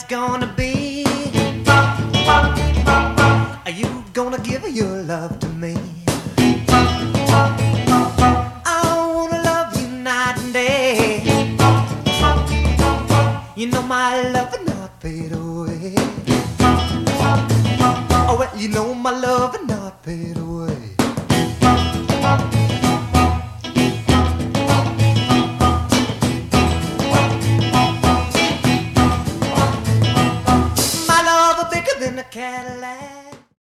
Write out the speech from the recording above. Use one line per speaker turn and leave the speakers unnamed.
gonna be? Are you gonna give your love to me?